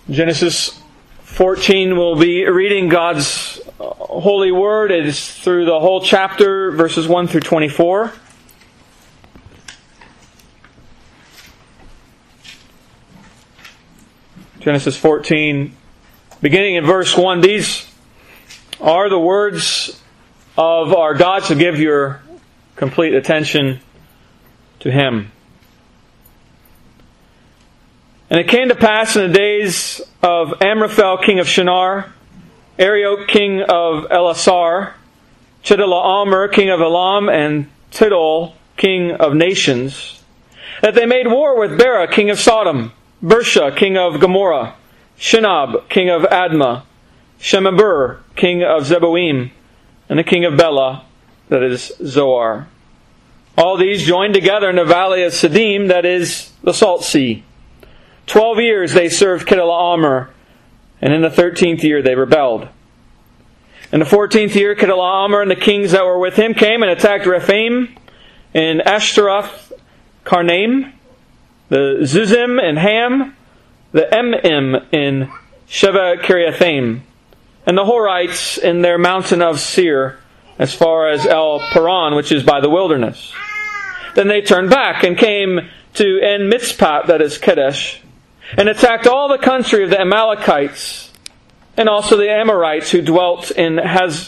Genesis 14, we'll be reading God's holy word. It is through the whole chapter, verses 1 through 24. Genesis 14, beginning in verse 1. These are the words of our God, so give your complete attention to Him. And it came to pass in the days of Amraphel, king of Shinar, Arioch, king of Elasar, Chedorlaomer, king of Elam, and Tidal, king of nations, that they made war with Bera, king of Sodom, Bersha, king of Gomorrah, Shinab, king of Admah, Shemeber, king of Zeboim, and the king of Bela, that is Zoar. All these joined together in the valley of Siddim, that is the Salt Sea. 12 years they served Chedorlaomer, and in the 13th year they rebelled. In the 14th year, Chedorlaomer and the kings that were with him came and attacked Rephaim and Ashtaroth Karnaim, the Zuzim and Ham, the Emim in Sheva Kiriathaim, and the Horites in their mountain of Seir, as far as El Paran, which is by the wilderness. Then they turned back and came to En Mitzpat, that is Kadesh, and attacked all the country of the Amalekites, and also the Amorites who dwelt in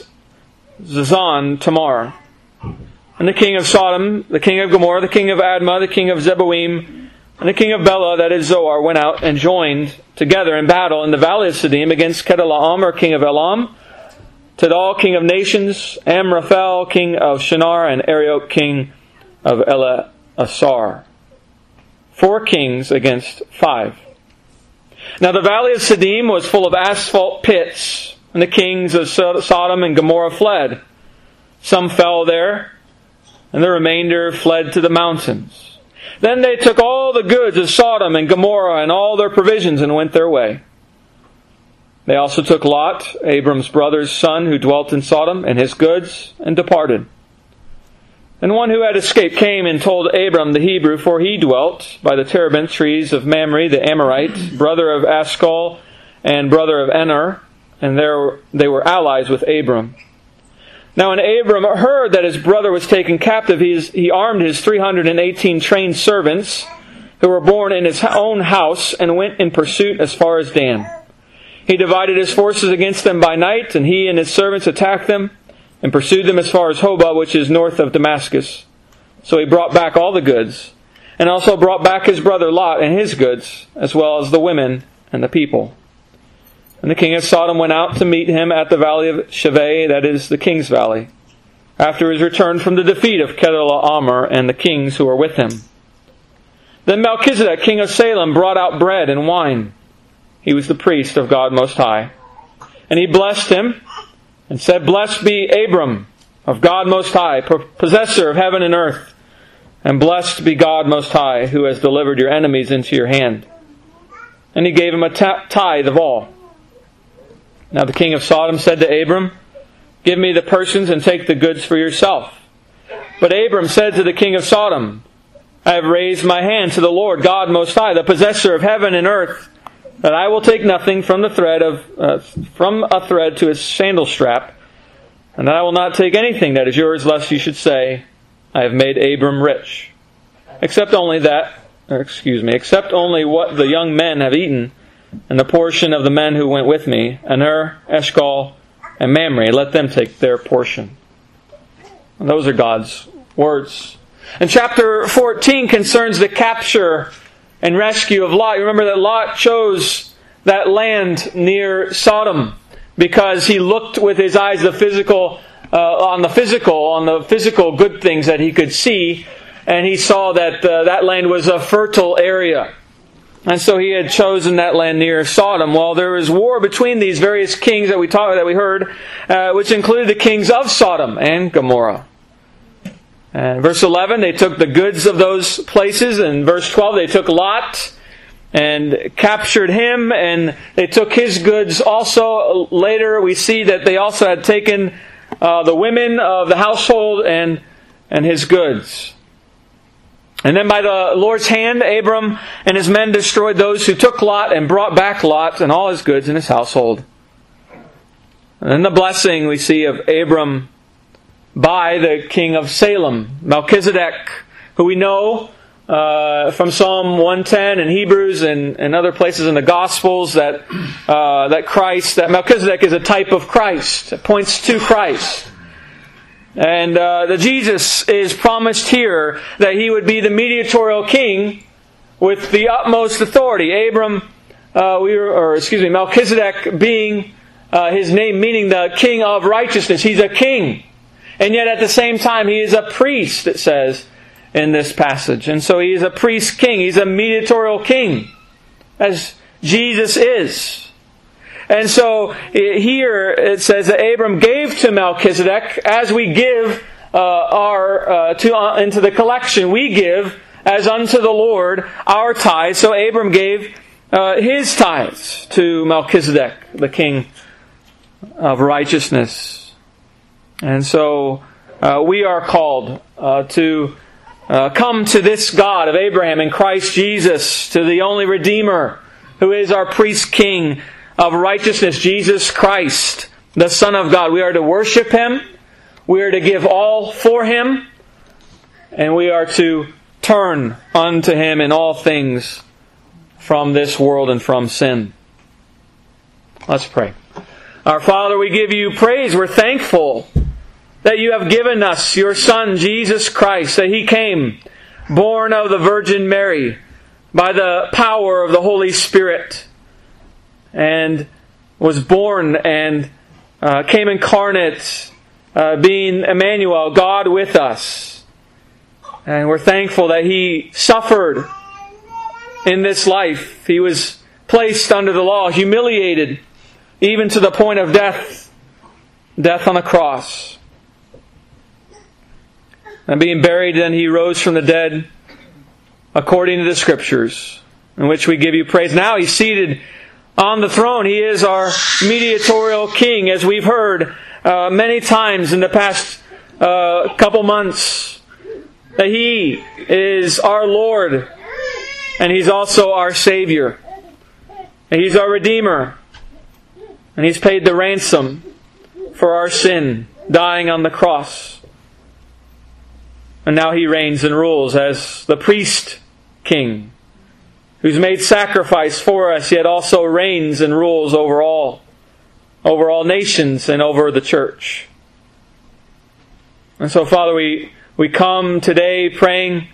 Hazazon Tamar. And the king of Sodom, the king of Gomorrah, the king of Admah, the king of Zeboim, and the king of Bela, that is Zoar, went out and joined together in battle in the valley of Siddim against Chedorlaomer, king of Elam, Tidal, king of nations, Amraphel, king of Shinar, and Arioch, king of Elasar. 4 kings against 5. Now the valley of Siddim was full of asphalt pits, and the kings of Sodom and Gomorrah fled. Some fell there, and the remainder fled to the mountains. Then they took all the goods of Sodom and Gomorrah and all their provisions and went their way. They also took Lot, Abram's brother's son, who dwelt in Sodom, and his goods, and departed. And one who had escaped came and told Abram the Hebrew, for he dwelt by the terebinth trees of Mamre the Amorite, brother of Ashcol and brother of Ener, and there they were allies with Abram. Now when Abram heard that his brother was taken captive, he armed his 318 trained servants, who were born in his own house, and went in pursuit as far as Dan. He divided his forces against them by night, and he and his servants attacked them, and pursued them as far as Hobah, which is north of Damascus. So he brought back all the goods, and also brought back his brother Lot and his goods, as well as the women and the people. And the king of Sodom went out to meet him at the valley of Shaveh, that is the king's valley, after his return from the defeat of Chedorlaomer and the kings who were with him. Then Melchizedek, king of Salem, brought out bread and wine. He was the priest of God Most High. And he blessed him, and said, Blessed be Abram of God Most High, possessor of heaven and earth, and blessed be God Most High, who has delivered your enemies into your hand. And he gave him a tithe of all. Now the king of Sodom said to Abram, Give me the persons and take the goods for yourself. But Abram said to the king of Sodom, I have raised my hand to the Lord God Most High, the possessor of heaven and earth, that I will take nothing from a thread to his sandal strap, and that I will not take anything that is yours, lest you should say, I have made Abram rich. Except only what the young men have eaten, and the portion of the men who went with me, Aner, Eshcol, and Mamre, let them take their portion. And those are God's words. And chapter 14 concerns the capture and rescue of Lot. You remember that Lot chose that land near Sodom because he looked with his eyes on the physical good things that he could see, and he saw that that land was a fertile area. And so he had chosen that land near Sodom. Well, there was war between these various kings that we heard, which included the kings of Sodom and Gomorrah. And verse 11, they took the goods of those places. And verse 12, they took Lot and captured him, and they took his goods also. Later we see that they also had taken the women of the household and his goods. And then by the Lord's hand, Abram and his men destroyed those who took Lot and brought back Lot and all his goods in his household. And then the blessing we see of Abram by the king of Salem, Melchizedek, who we know from Psalm 110 and Hebrews and other places in the Gospels that Melchizedek is a type of Christ. It points to Christ. And that Jesus is promised here that He would be the mediatorial king with the utmost authority. Melchizedek being his name, meaning the king of righteousness. He's a king. And yet at the same time, he is a priest, it says in this passage. And so he is a priest king. He's a mediatorial king, as Jesus is. And so here it says that Abram gave to Melchizedek as we give into the collection. We give as unto the Lord our tithes. So Abram gave his tithes to Melchizedek, the king of righteousness. And so we are called to come to this God of Abraham and Christ Jesus, to the only Redeemer, who is our priest king of righteousness, Jesus Christ, the Son of God. We are to worship Him, we are to give all for Him, and we are to turn unto Him in all things from this world and from sin. Let's pray. Our Father, we give You praise. We're thankful that You have given us Your Son, Jesus Christ, that He came, born of the Virgin Mary, by the power of the Holy Spirit, and was born and came incarnate, being Emmanuel, God with us. And we're thankful that He suffered in this life. He was placed under the law, humiliated, even to the point of death on a cross. And being buried, then He rose from the dead, according to the Scriptures, in which we give You praise. Now He's seated on the throne. He is our mediatorial king, as we've heard many times in the past couple months, that He is our Lord, and He's also our Savior. And He's our Redeemer, and He's paid the ransom for our sin, dying on the cross. And now He reigns and rules as the priest king, who's made sacrifice for us, yet also reigns and rules over all nations and over the church. And so, Father, we come today praying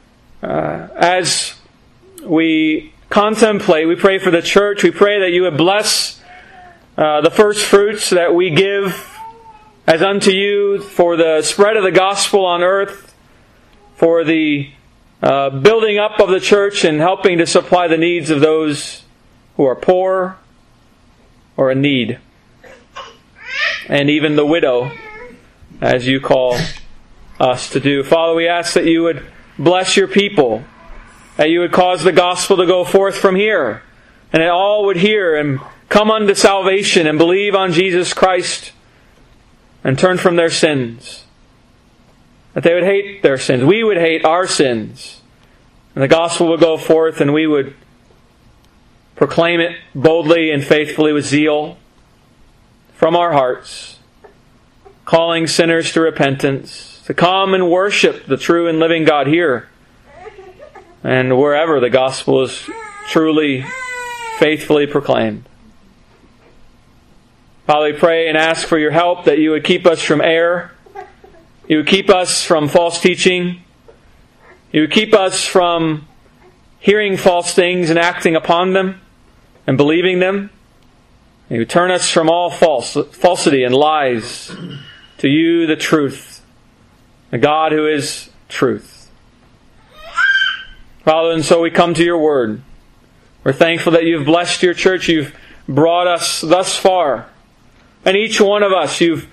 as we contemplate. We pray for the church. We pray that You would bless the first fruits that we give as unto You for the spread of the gospel on earth, for the building up of the church and helping to supply the needs of those who are poor or in need. And even the widow, as You call us to do. Father, we ask that You would bless Your people, that You would cause the gospel to go forth from here, and that all would hear and come unto salvation and believe on Jesus Christ and turn from their sins. That they would hate their sins. We would hate our sins. And the gospel would go forth and we would proclaim it boldly and faithfully with zeal from our hearts, calling sinners to repentance, to come and worship the true and living God here and wherever the gospel is truly, faithfully proclaimed. Father, we pray and ask for Your help, that You would keep us from error. You would keep us from false teaching. You would keep us from hearing false things and acting upon them and believing them. You would turn us from all falsity and lies to You, the truth, the God who is truth. Father, and so we come to Your Word. We're thankful that You've blessed Your church. You've brought us thus far. And each one of us You've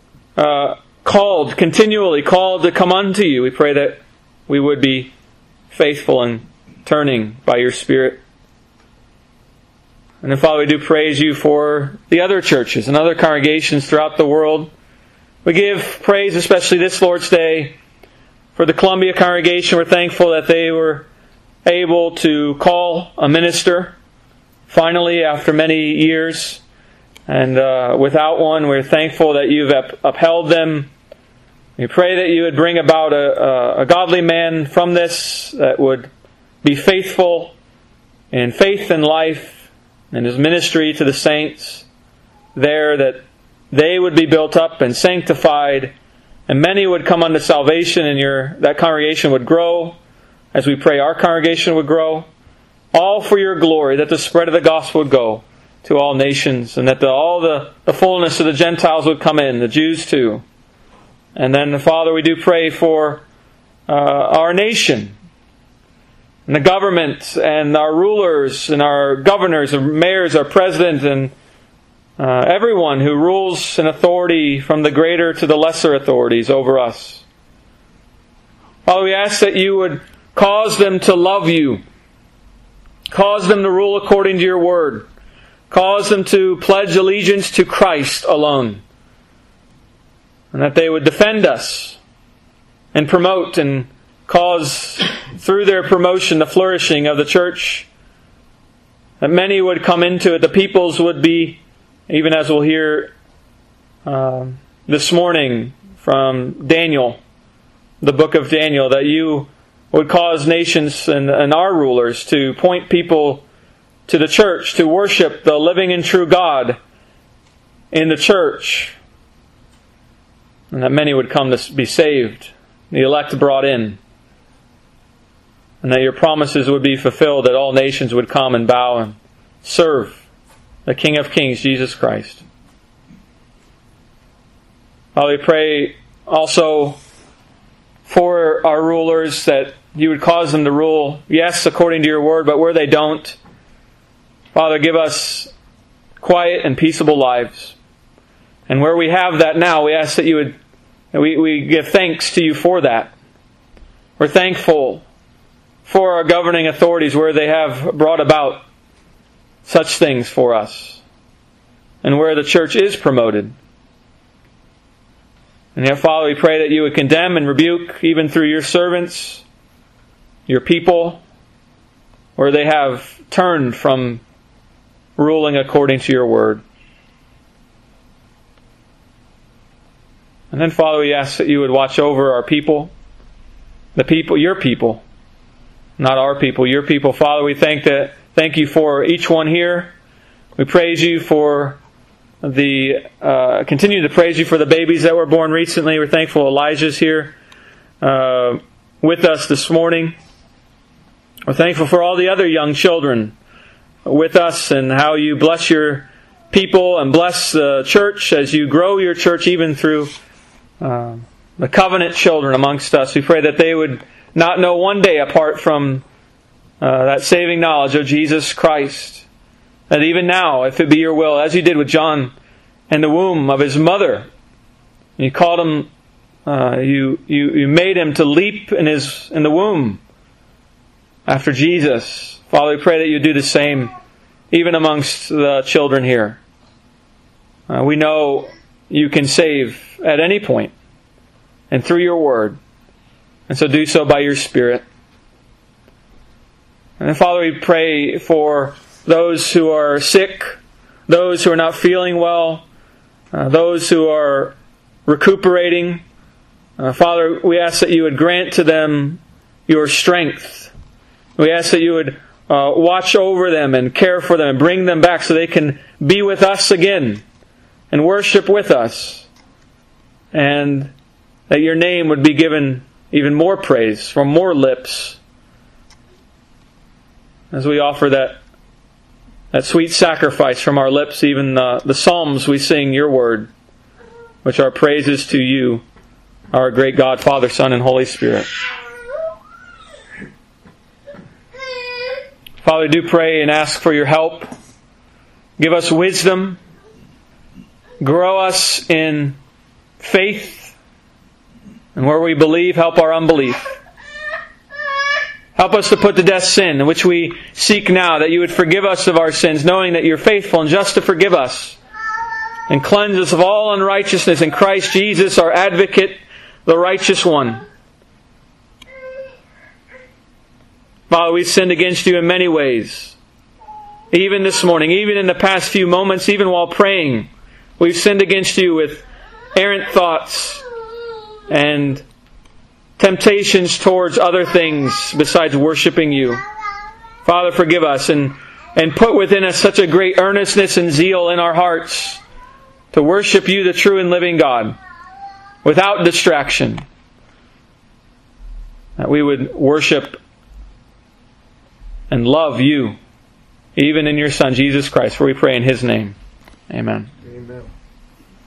continually called to come unto You. We pray that we would be faithful and turning by Your Spirit. And then, Father, we do praise You for the other churches and other congregations throughout the world. We give praise, especially this Lord's Day, For the Columbia congregation, we're thankful that they were able to call a minister finally after many years. And without one, we're thankful that you've upheld them. We pray that you would bring about a godly man from this that would be faithful in faith and life and his ministry to the saints there, that they would be built up and sanctified, and many would come unto salvation, and that congregation would grow, as we pray our congregation would grow, all for your glory, that the spread of the gospel would go to all nations, and that all the fullness of the Gentiles would come in, the Jews too. And then, Father, we do pray for our nation, and the government, and our rulers, and our governors, our mayors, our president, and everyone who rules in authority from the greater to the lesser authorities over us. Father, we ask that you would cause them to love you. Cause them to rule according to your word. Cause them to pledge allegiance to Christ alone. And that they would defend us and promote and cause, through their promotion, the flourishing of the church. That many would come into it. The peoples would be, even as we'll hear this morning from Daniel, the book of Daniel, that you would cause nations and our rulers to point people to the church, to worship the living and true God in the church, and that many would come to be saved, the elect brought in, and that your promises would be fulfilled, that all nations would come and bow and serve the King of Kings, Jesus Christ. Father, we pray also for our rulers that you would cause them to rule, yes, according to your word, but where they don't, Father, give us quiet and peaceable lives. And where we have that now, we ask that you would, we give thanks to you for that. We're thankful for our governing authorities where they have brought about such things for us, and where the church is promoted. And yet, Father, we pray that you would condemn and rebuke, even through your servants, your people, where they have turned from ruling according to your word. And then, Father, we ask that you would watch over our people, the people, your people, not our people, your people. Father, we thank you for each one here. We praise you for continue to praise you for the babies that were born recently. We're thankful Elijah's here with us this morning. We're thankful for all the other young children with us, and how you bless your people and bless the church as you grow your church, even through the covenant children amongst us. We pray that they would not know one day apart from that saving knowledge of Jesus Christ. That even now, if it be your will, as you did with John in the womb of his mother, you called him, you made him to leap in the womb after Jesus. Father, we pray that you do the same even amongst the children here. We know you can save at any point and through your word, and so do so by your Spirit. And then, Father, we pray for those who are sick, those who are not feeling well, those who are recuperating. Father, we ask that you would grant to them your strength. We ask that you would watch over them and care for them and bring them back so they can be with us again and worship with us. And that your name would be given even more praise from more lips as we offer that sweet sacrifice from our lips, even the psalms we sing your word, which are praises to you, our great God, Father, Son, and Holy Spirit. Father, I do pray and ask for your help. Give us wisdom. Grow us in faith. And where we believe, help our unbelief. Help us to put to death sin, which we seek now, that you would forgive us of our sins, knowing that you're faithful and just to forgive us and cleanse us of all unrighteousness in Christ Jesus, our advocate, the righteous one. Father, we've sinned against you in many ways. Even this morning, even in the past few moments, even while praying, we've sinned against you with errant thoughts and temptations towards other things besides worshiping you. Father, forgive us and put within us such a great earnestness and zeal in our hearts to worship you, the true and living God, without distraction. That we would worship and love you, even in your Son, Jesus Christ, for we pray in His name. Amen. Amen.